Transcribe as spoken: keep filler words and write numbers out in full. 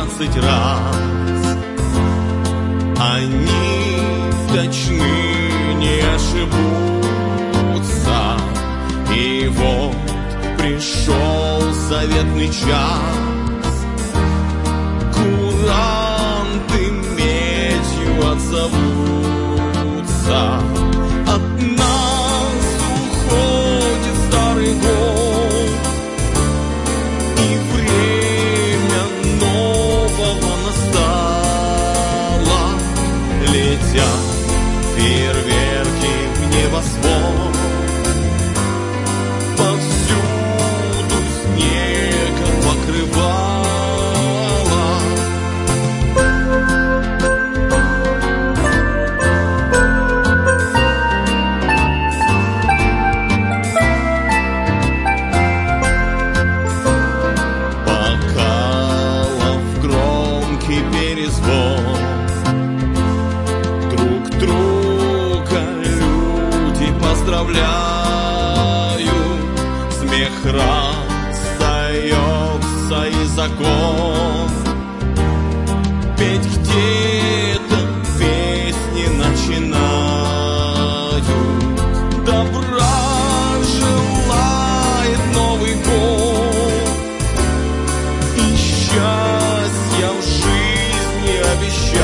двадцать раз. Они точны, не ошибутся. И вот пришел заветный час. Куранты медью отзовутся. От нас уходит старый год, и время нового настало. Летят фейерверки в небосвод, повсюду снегом покрывало. Бокалов громкий перезвон, друг друга люди поздравляют. Смех расстается и закон. Петь где-то песни начинают. Добра желает Новый год, и счастья в жизни обещает.